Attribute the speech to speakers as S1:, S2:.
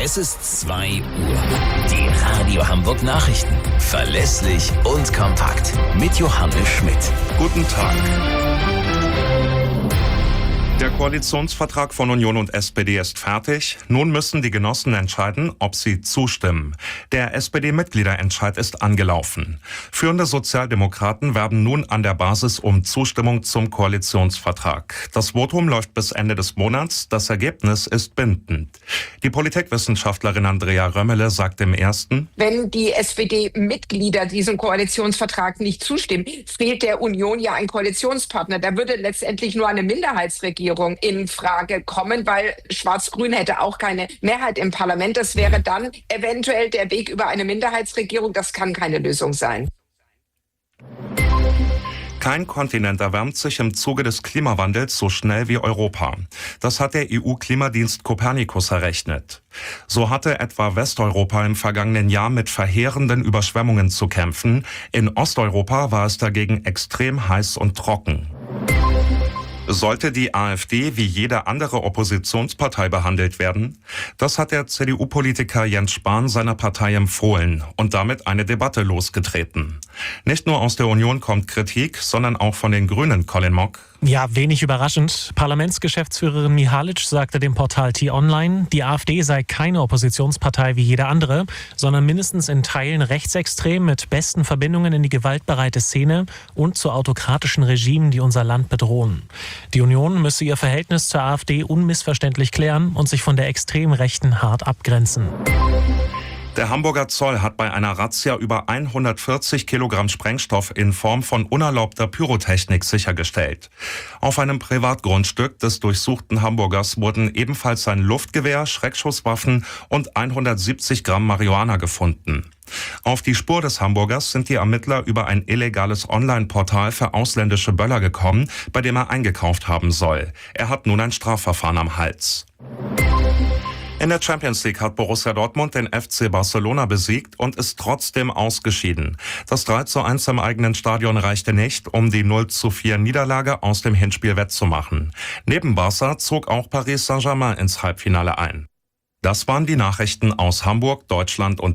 S1: Es ist 2 Uhr. Die Radio Hamburg Nachrichten. Verlässlich und kompakt. Mit Johannes Schmidt.
S2: Guten Tag. Der Koalitionsvertrag von Union und SPD ist fertig. Nun müssen die Genossen entscheiden, ob sie zustimmen. Der SPD-Mitgliederentscheid ist angelaufen. Führende Sozialdemokraten werben nun an der Basis um Zustimmung zum Koalitionsvertrag. Das Votum läuft bis Ende des Monats. Das Ergebnis ist bindend. Die Politikwissenschaftlerin Andrea Römmele sagt im Ersten:
S3: Wenn die SPD-Mitglieder diesem Koalitionsvertrag nicht zustimmen, fehlt der Union ja ein Koalitionspartner. Da würde letztendlich nur eine Minderheitsregierung in Frage kommen, weil Schwarz-Grün hätte auch keine Mehrheit im Parlament. Das wäre dann eventuell der Weg über eine Minderheitsregierung. Das kann keine Lösung sein.
S2: Kein Kontinent erwärmt sich im Zuge des Klimawandels so schnell wie Europa. Das hat der EU-Klimadienst Copernicus errechnet. So hatte etwa Westeuropa im vergangenen Jahr mit verheerenden Überschwemmungen zu kämpfen. In Osteuropa war es dagegen extrem heiß und trocken. Sollte die AfD wie jede andere Oppositionspartei behandelt werden? Das hat der CDU-Politiker Jens Spahn seiner Partei empfohlen und damit eine Debatte losgetreten. Nicht nur aus der Union kommt Kritik, sondern auch von den Grünen, Colin Mock.
S4: Ja, wenig überraschend. Parlamentsgeschäftsführerin Mihalic sagte dem Portal T-Online, die AfD sei keine Oppositionspartei wie jede andere, sondern mindestens in Teilen rechtsextrem mit besten Verbindungen in die gewaltbereite Szene und zu autokratischen Regimen, die unser Land bedrohen. Die Union müsse ihr Verhältnis zur AfD unmissverständlich klären und sich von der extrem Rechten hart abgrenzen.
S2: Der Hamburger Zoll hat bei einer Razzia über 140 Kilogramm Sprengstoff in Form von unerlaubter Pyrotechnik sichergestellt. Auf einem Privatgrundstück des durchsuchten Hamburgers wurden ebenfalls ein Luftgewehr, Schreckschusswaffen und 170 Gramm Marihuana gefunden. Auf die Spur des Hamburgers sind die Ermittler über ein illegales Online-Portal für ausländische Böller gekommen, bei dem er eingekauft haben soll. Er hat nun ein Strafverfahren am Hals. In der Champions League hat Borussia Dortmund den FC Barcelona besiegt und ist trotzdem ausgeschieden. Das 3:1 im eigenen Stadion reichte nicht, um die 0:4 Niederlage aus dem Hinspiel wettzumachen. Neben Barca zog auch Paris Saint-Germain ins Halbfinale ein. Das waren die Nachrichten aus Hamburg, Deutschland und